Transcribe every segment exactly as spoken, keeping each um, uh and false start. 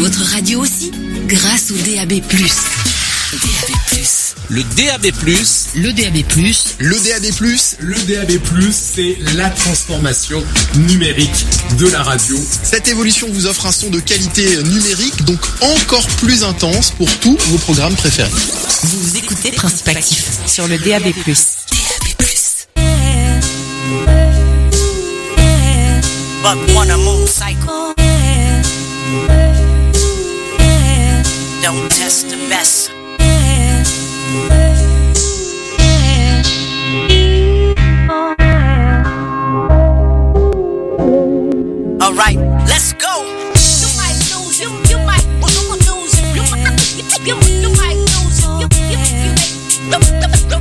Votre radio aussi, grâce au D A B plus. D A B plus. Le D A B plus. Le D A B plus. Le D A B plus. Le D A B plus, c'est la transformation numérique de la radio. Cette évolution vous offre un son de qualité numérique, donc encore plus intense pour tous vos programmes préférés. Vous écoutez Principe Actif sur le D A B plus. D A B plus. But wanna move cycle. Don't test the best. All right, let's go. You might lose, you you might lose, you might you you might lose, you you you make the the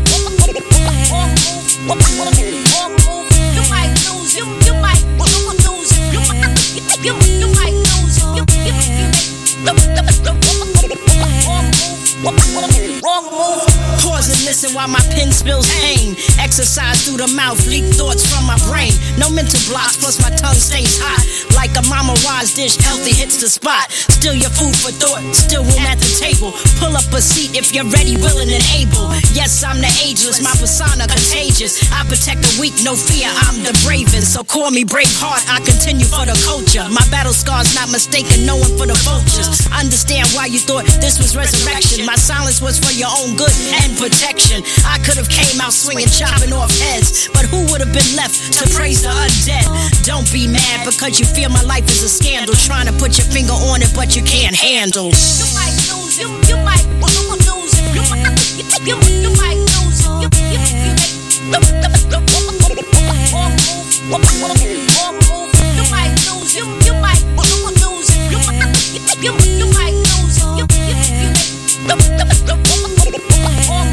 wrong move, wrong move. You might lose, you you might lose, you might you you might lose, you you you make the the wrong move, wrong move. Pause and listen while my pen spills pain. Exercise through the mouth, leak thoughts from my brain. No mental blocks, plus my tongue stays hot. Like a Mama Wise dish, healthy hits the spot. Still your food for thought, still room at the table. Pull up a seat if you're ready, willing, and able. Yes, I'm the ageless, my persona contagious. I protect the weak, no fear, I'm the bravest. So call me Braveheart, I continue for the culture. My battle scars not mistaken, no one for the vultures. Understand why you thought this was resurrection. My silence was for your own good and protection. I could have came out swinging, chopping off heads, but who would have been left to praise the undead? Don't be mad because you feel my life is a scandal. Trying to put your finger on it, but you can't handle. You might lose, you, you might lose, you might, you, you might lose, you, you, you make the, the, the wrong move, wrong move. You might lose, you, you might lose, you might, you, you might lose, you, you, you make the, the, the wrong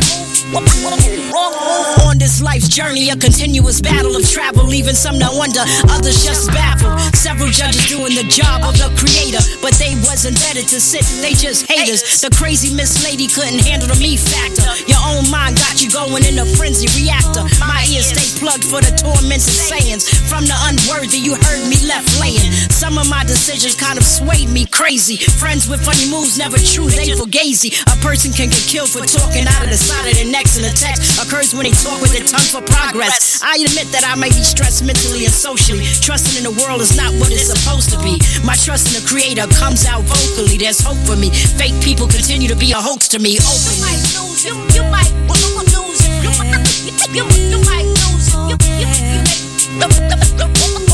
move, wrong move. On this life's journey, a continuous battle of travel, leaving some to wonder, others just baffled. Several judges doing the job of the creator, but they wasn't better to sit, they just haters. The crazy Miss Lady couldn't handle the me factor. Your own mind got you going in a frenzy reactor. My ears stay plugged for the torments and sayings. From the unworthy, you heard me left laying. Some of my decisions kind of swayed me crazy. Friends with funny moves, never true, they fugazi. A person can get killed for talking out of the side of their necks, and the text occurs when they talk with their tongue for progress. I admit that I may be stressed mentally and socially. Trusting in the world is not what it's supposed to be. My trust in the creator comes out vocally. There's hope for me. Fake people continue to be a hoax to me. Openly. You might lose, you, you might lose, you might, you, you might lose, you, you, you make the, the, the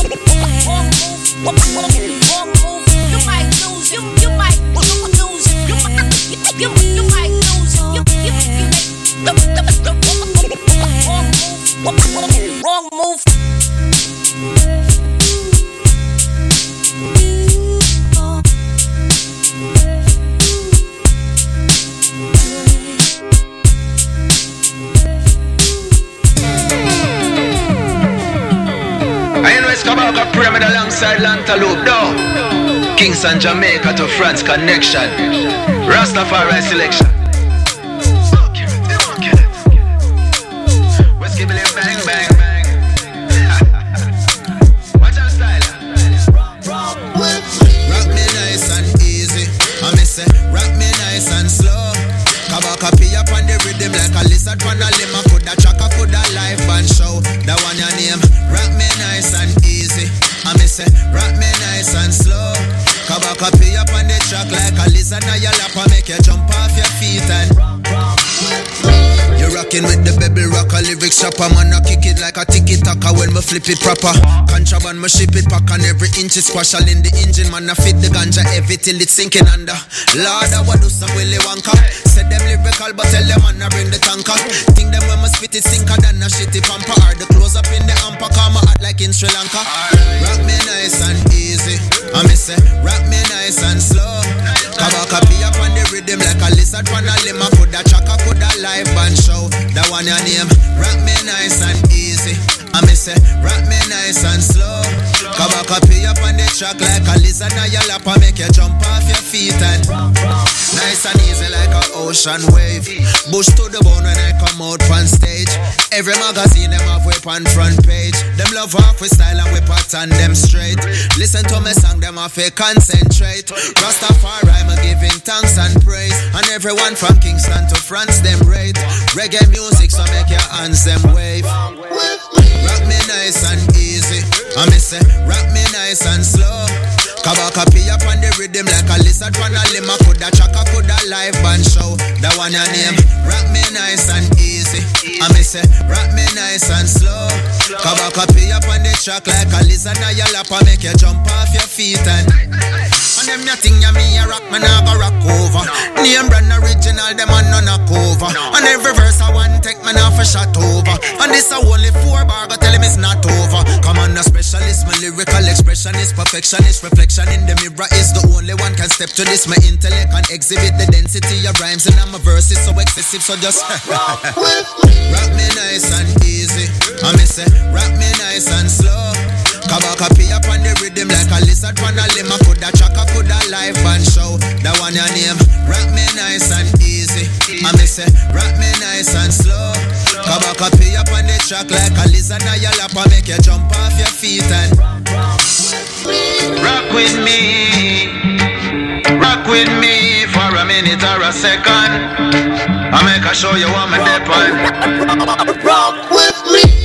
wrong move, wrong move. You might lose, you, you might lose, you might, you, you might lose, you, you, you make the, the, the wrong move, wrong move. Kabaka Pyramid alongside Lantaloupe, no. Kingston, Jamaica to France connection. Rastafari selection. Whiskey Billy bang bang bang. Watch our style. Rock me nice and easy. I me say rock me nice and slow. Kabaka pee up on the rhythm like a lizard on a limb. I coulda track, I coulda live band show. That one your name. Rock me nice and easy. I me say rock me nice and slow. Kabaka pee up on the track like a lizard on your lap. I make you jump off your feet and you're rocking with the baby rocker lyrics chopper. Man I kick it like a tiki-taka when me flip it proper. Contraband me ship it pack and every inch is squash all in the engine. Man I fit the ganja heavy till it's sinking under. Lord I want do some Willy Wonka. Say them lyrical but tell them man I bring the tanker. Think them when me spit it sinker than a shitty pamper. Or the close up in the amper come out like in Sri Lanka. Rock me nice and easy. I me say rock me nice and slow. Kabaka be up on the rhythm like a lizard on a limb. I coulda chaka coulda live band show. That one your name. Rock me nice and easy. I me say rock me nice and slow. Kabaka copy up on the track like a lizard. Now your lap and make you jump off your feet and nice and easy like an ocean wave. Bush to the bone when I come out on stage. Every magazine them have whip on front page. Them love off with style and we pattern them straight. Listen to me song, them have to concentrate. Rastafari, I'm giving thanks and praise. And everyone from Kingston to France, them rate. Reggae music, so make your hands them wave. Rock me nice and easy. I me say, rock me nice and slow. Kabaka pee up on the rhythm like a lizard on a limb. Coulda chaka, coulda live band show. That one your name. Rock me nice and easy. I me say, rock me nice and slow. Kabaka pee up on the track like a lizard on your lap. Make you jump off your feet and and them ya thing ya me a rock, man I go rock over. Name brand original, them a none a cover. And every verse I want take man off a shot over. And this a only four bar, go tell him it's not over. Come on, a specialist, my lyrical expression is perfectionist. Reflection in the mirror is the only one can step to this. My intellect can exhibit the density of rhymes and my verses so excessive, so just rock me nice and easy. I me say, rock me nice and slow. Kabaka pee up on the rhythm like a lizard on a limb. Coulda chaka, coulda live band show. That one your name. Rock me nice and easy. I me say, rock me nice and slow. Kabaka pee up on the track like a lizard on your lap. Make you jump off your feet and rock with me. Rock with me for a minute or a second. I make a show you what my dep on. Rock with me.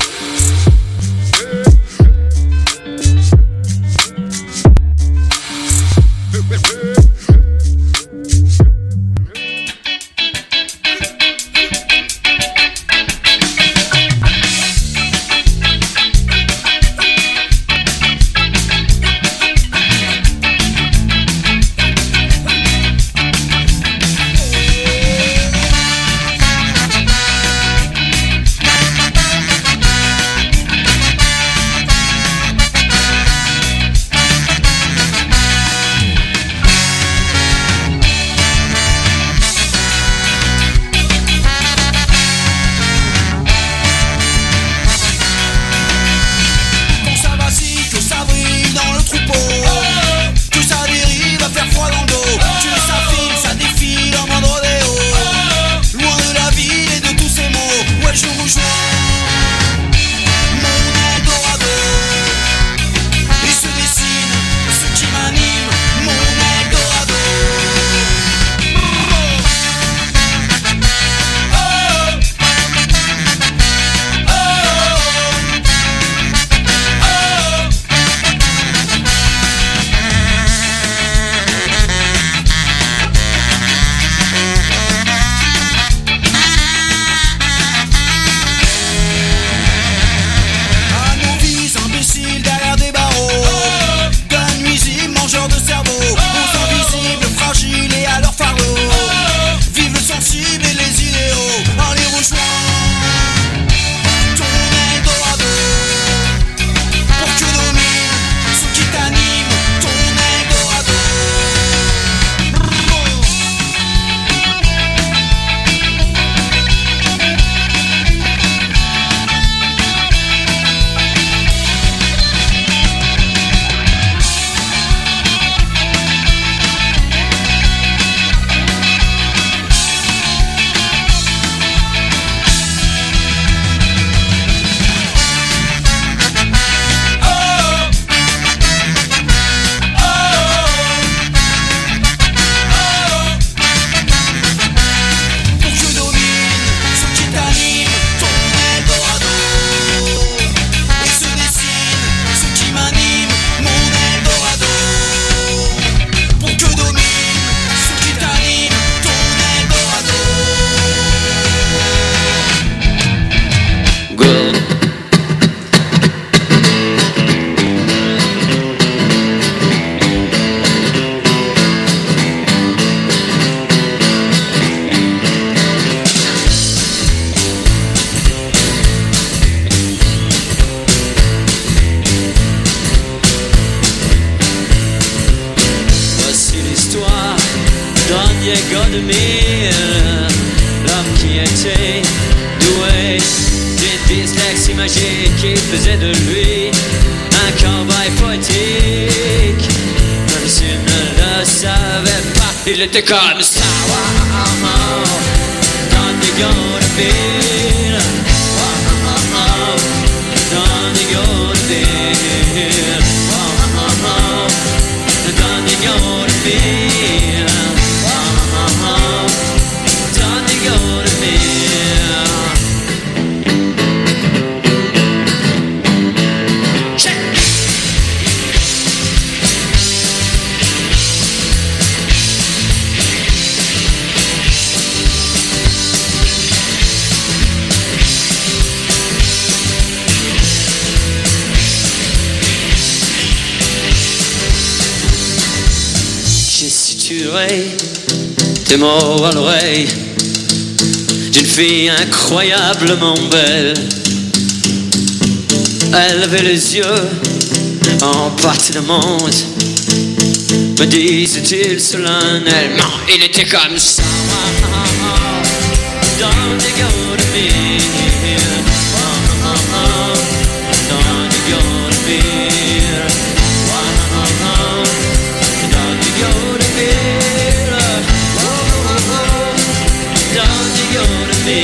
Diego de Mille, l'homme qui était doué d'une dyslexie magique qui faisait de lui un cowboy savait pas, il était comme ça. Don't you gonna feel? Don't you gonna feel? Don't you gonna feel? Don't you gonna feel? Check. Tes mots à l'oreille d'une fille incroyablement belle. Elle avait les yeux en partie de monde, me disait-il solennellement. Il était comme ça. Don't you go to me? Don't you go to me? Don't you go to me? Don't you go to me?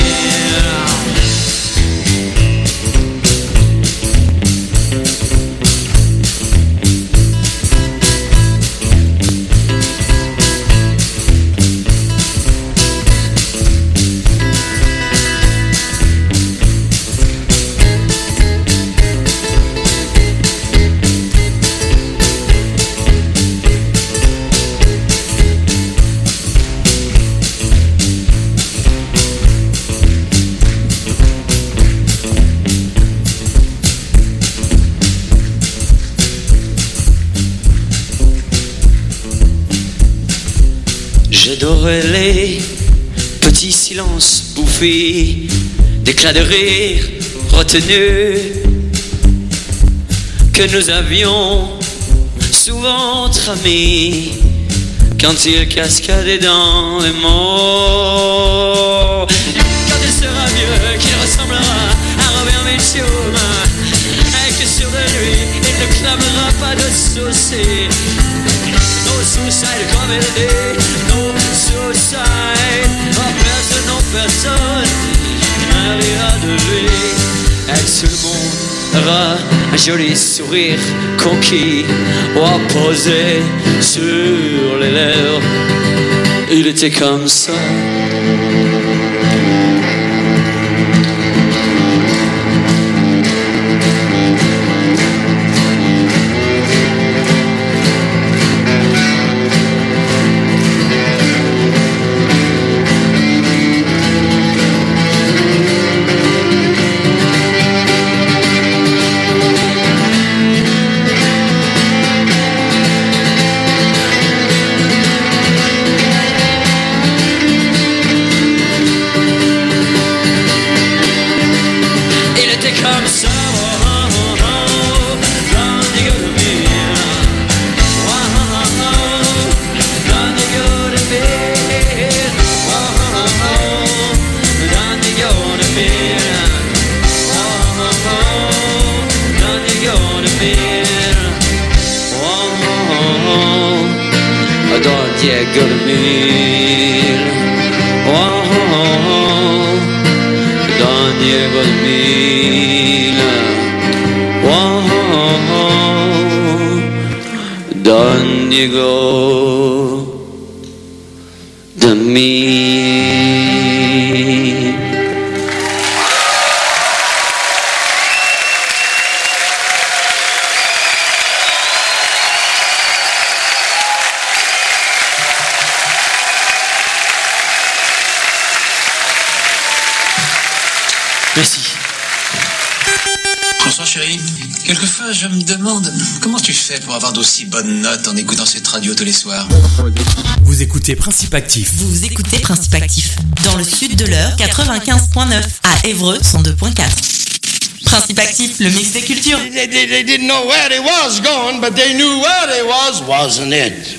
J'adorais les petits silences bouffés d'éclats de rire retenus que nous avions souvent tramés quand il cascadait dans les mots. Quand il sera vieux, qu'il ressemblera à Robert Mitchum, et que sur de lui il ne clamera pas de saucer. No suicide comme il dit, no suicide. Oh, personne, non personne ne rira de lui. Et tout le monde aura un joli sourire conquis ou posé sur les lèvres. Il était comme ça. Merci. Bonsoir chérie. Quelquefois je me demande comment tu fais pour avoir d'aussi bonnes notes en écoutant cette radio tous les soirs. Vous écoutez Principe Actif. Vous écoutez Principe Actif. Dans le sud de l'heure, quatre-vingt-quinze virgule neuf. À Évreux, cent deux virgule quatre. Principe Actif, le mix des cultures. They, they, they didn't know where they was going, but they knew where they was, wasn't it?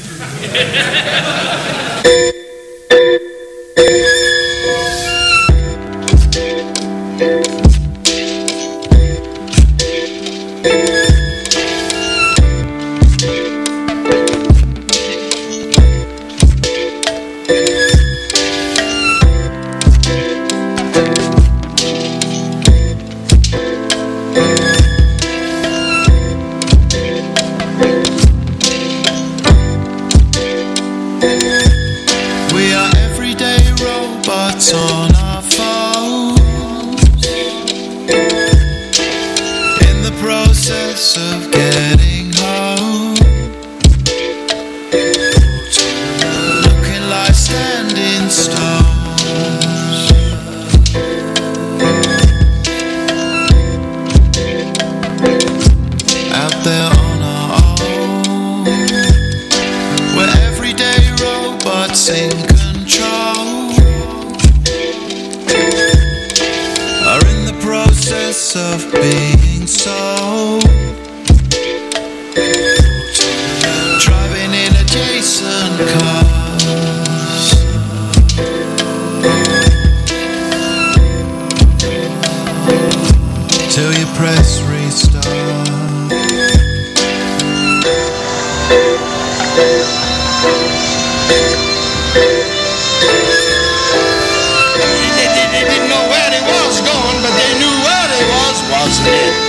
They, they, they didn't know where they was going, but they knew where they was, wasn't it?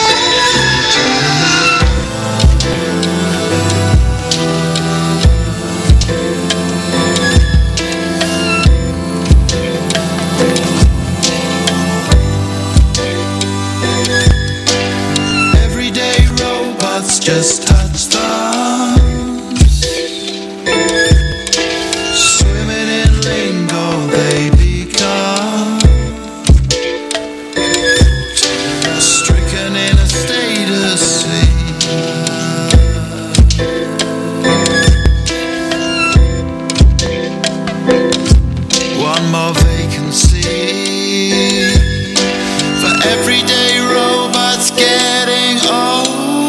Everyday robots just touch thumbs, swimming in lingo they become, stricken in a status scene. One more vacancy for everyday robots getting old.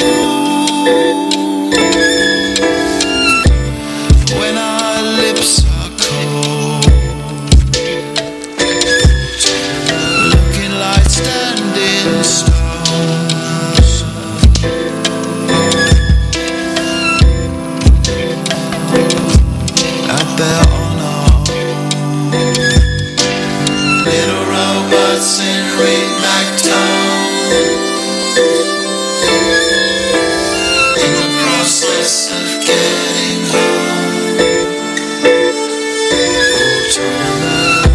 When our lips are cold, looking like standing stones. Out there on our own, little robots in ringback tones, in the process of getting home. Oh, turn back.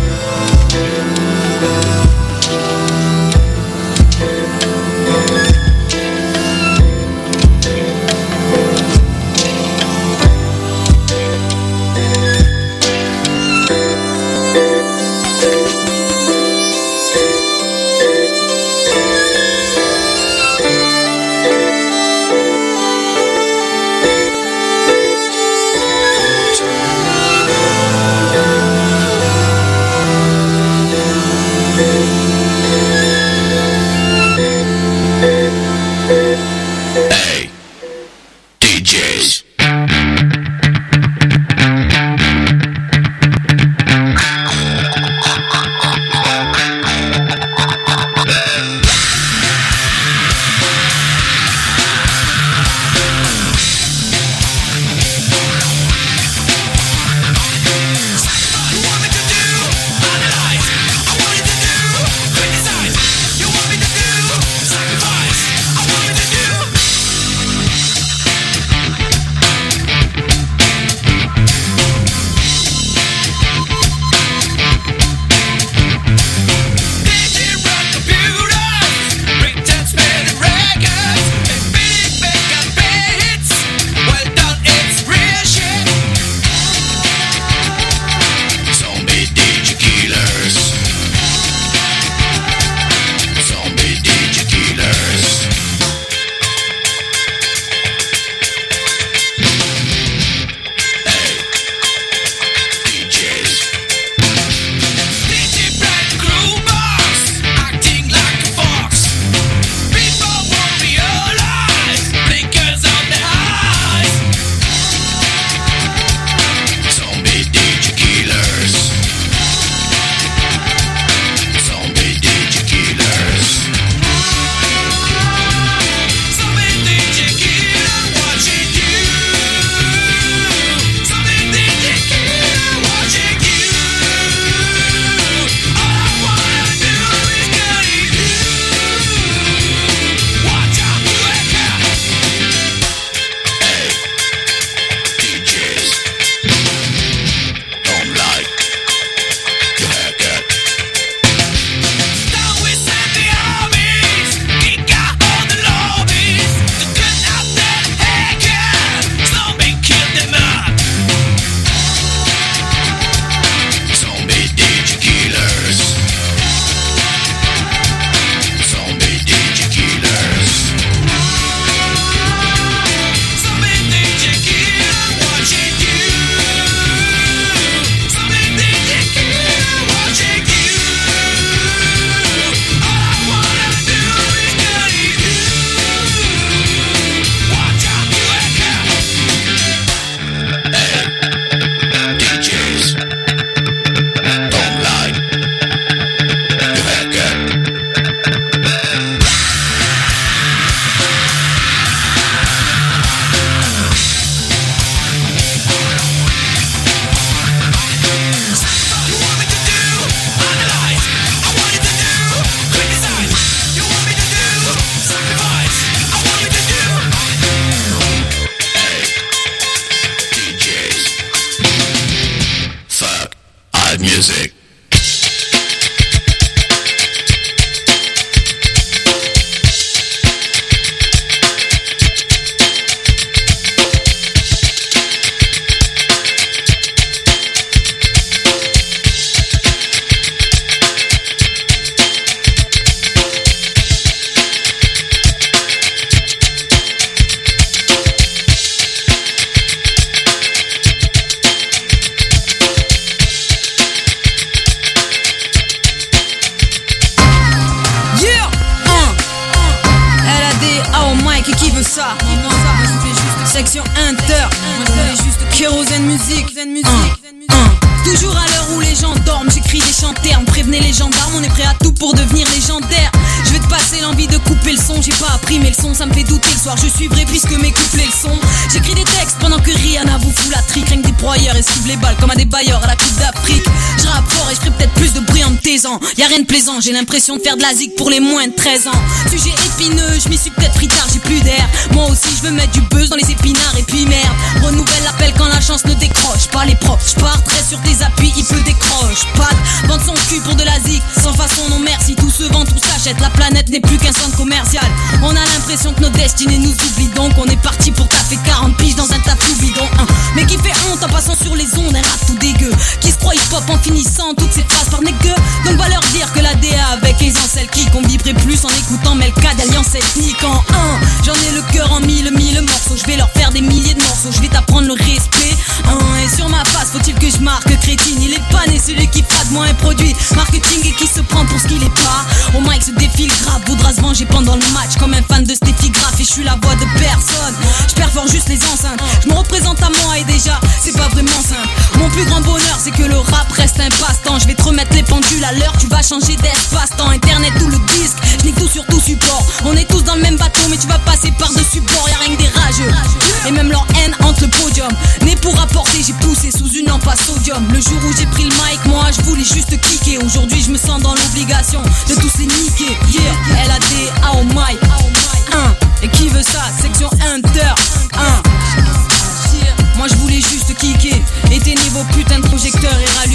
Section Inter, moi je voulais juste kérosène musique. Un, un. Toujours à l'heure où les gens dorment, j'écris des chants ternes. Prévenez les gendarmes, on est prêt à tout pour devenir légendaire. Je vais te passer l'envie de couper le son. J'ai pas appris mais le son ça me fait douter le soir. Je suivrai puisque mes couplets le sont. J'écris des textes pendant que Rihanna vous fout la trique. Rien que des broyeurs esquivent les balles comme à des bailleurs à la Coupe d'Afrique. Je rappe fort et je ferai peut-être plus de bruit en me taisant. Y'a rien de plaisant, j'ai l'impression de faire de la zig pour les moins de treize ans. Sujet épineux, je m'y suis peut-être pris tard, j'ai plus d'air. Moi aussi je veux mettre du buzz dans les épinards. Et puis merde, renouvelle l'appel quand la chance ne décroche pas les profs. Je parterai sur tes appuis, il peut décroche. Pas de vendre son cul pour de la zig. Sans façon non merci, tout se vend, tout s'achète. La planète n'est plus qu'un centre commercial. On a l'impression que nos destinées nous oublient. Donc on est parti pour taffer quarante piges dans un taf tout bidon. hein. Mais qui fait honte en passant sur les ondes, un rap tout dégueu. Qui se croit hip-hop en finissant toutes ces phrases par négueux. Donc va leur dire que la D A avec aisance celle qui qu'on vibrait plus en écoutant Melka d'Alliance Ethnique en un. J'en ai le cœur en mille mille morceaux. Je vais leur faire des milliers de morceaux. Je vais t'apprendre le respect. hein. Et sur ma face faut-il que je marque crétine. Il est pas né celui qui fera de moi un produit marketing et qui se prend pour ce qu'il est pas. Au mic se défile grave, voudra se venger pendant le match comme un fan de Steffi Graf. Et je suis la voix de personne. Je perfore juste les enceintes. Je me représente à moi et déjà c'est pas vraiment simple. Mon plus grand bonheur c'est que le rap reste un passe-temps. Je vais te remettre les pendules à l'heure. Tu vas changer d'espace-temps. Internet ou le disque, je nique tout sur tout support. On est tous dans le même bateau mais tu vas passer par dessus bord. Y'a rien que des rageux et même leur haine hante le podium. Né pour rapporter, j'ai poussé sous une lampe à sodium. Le jour où j'ai pris le mic, moi je voulais juste kicker. Aujourd'hui je me sens dans l'obligation de tous les niquer. Yeah, L A D A au mic. Un. Et qui veut ça? Section Inter. Un. Moi je voulais juste kicker. Éteignez vos putains de projecteurs et rallumer